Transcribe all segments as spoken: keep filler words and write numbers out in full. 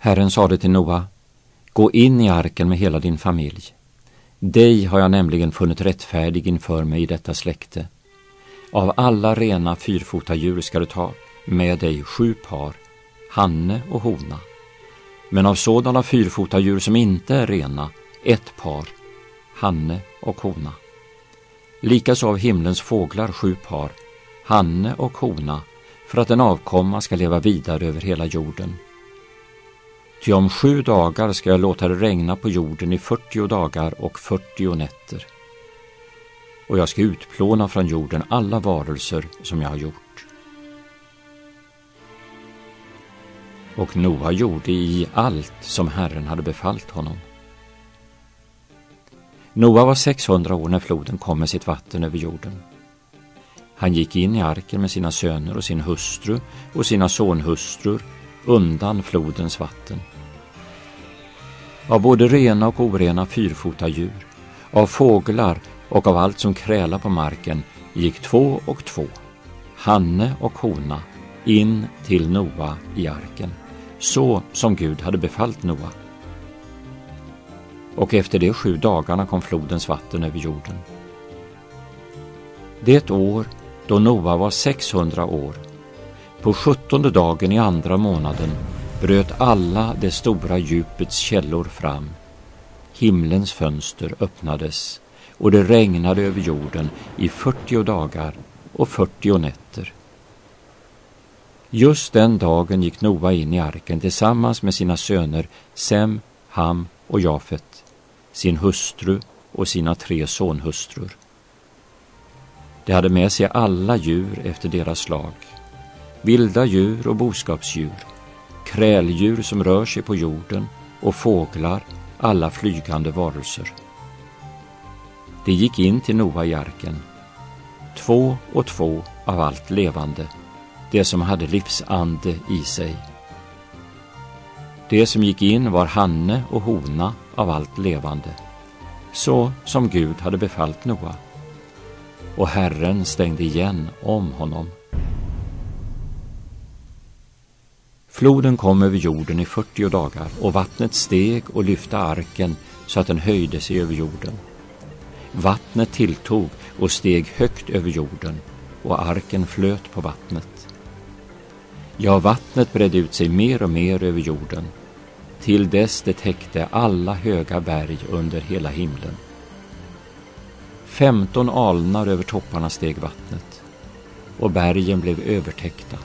Herren sade till Noa: gå in i arken med hela din familj. Dig har jag nämligen funnit rättfärdig inför mig i detta släkte. Av alla rena fyrfota djur ska du ta med dig sju par, hanne och hona. Men av sådana fyrfota djur som inte är rena, ett par, hanne och hona. Likaså av himlens fåglar sju par, hanne och hona, för att en avkomma ska leva vidare över hela jorden. Ty om sju dagar ska jag låta det regna på jorden i fyrtio dagar och fyrtio nätter. Och jag ska utplåna från jorden alla varelser som jag har gjort. Och Noa gjorde i allt som Herren hade befallt honom. Noa var sexhundra år när floden kom med sitt vatten över jorden. Han gick in i arken med sina söner och sin hustru och sina sonhustrur undan flodens vatten. Av både rena och orena fyrfota djur, av fåglar och av allt som krälar på marken gick två och två, hanne och hona, in till Noa i arken, så som Gud hade befallt Noa. Och efter de sju dagarna kom flodens vatten över jorden. Det år då Noa var sexhundra år, på sjuttonde dagen i andra månaden, bröt alla det stora djupets källor fram. Himlens fönster öppnades och det regnade över jorden i fyrtio dagar och fyrtio nätter. Just den dagen gick Noa in i arken tillsammans med sina söner Sem, Ham och Jafet, sin hustru och sina tre sonhustrur. De hade med sig alla djur efter deras slag, vilda djur och boskapsdjur, kräldjur som rör sig på jorden och fåglar, alla flygande varelser. De gick in till Noa i arken, två och två av allt levande, det som hade livsande i sig. Det som gick in var hanne och hona av allt levande, så som Gud hade befallt Noa. Och Herren stängde igen om honom. Floden kom över jorden i fyrtio dagar och vattnet steg och lyfte arken så att den höjde sig över jorden. Vattnet tilltog och steg högt över jorden och arken flöt på vattnet. Ja, vattnet bredde ut sig mer och mer över jorden till dess det täckte alla höga berg under hela himlen. Femton alnar över topparna steg vattnet och bergen blev övertäckta.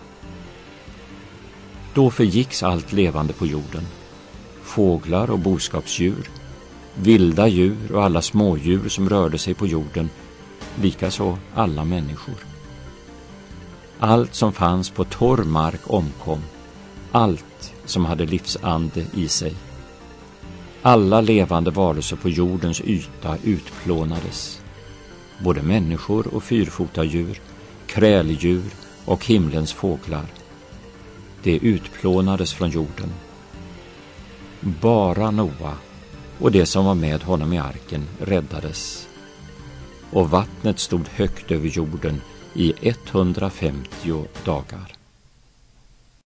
Då förgicks allt levande på jorden, fåglar och boskapsdjur, vilda djur och alla smådjur som rörde sig på jorden, likaså alla människor. Allt som fanns på torr mark omkom, allt som hade livsande i sig. Alla levande varelser på jordens yta utplånades, både människor och fyrfota djur, kräldjur och himlens fåglar. Det utplånades från jorden. Bara Noa och det som var med honom i arken räddades. Och vattnet stod högt över jorden i etthundrafemtio dagar.